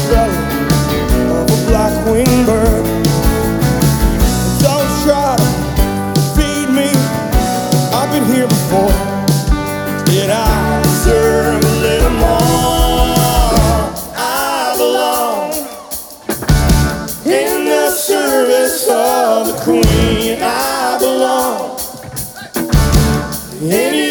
belly of a black-winged bird. Don't try to feed me, I've been here before. Yet I deserve a little more. I belong in the service of the Queen. I belong in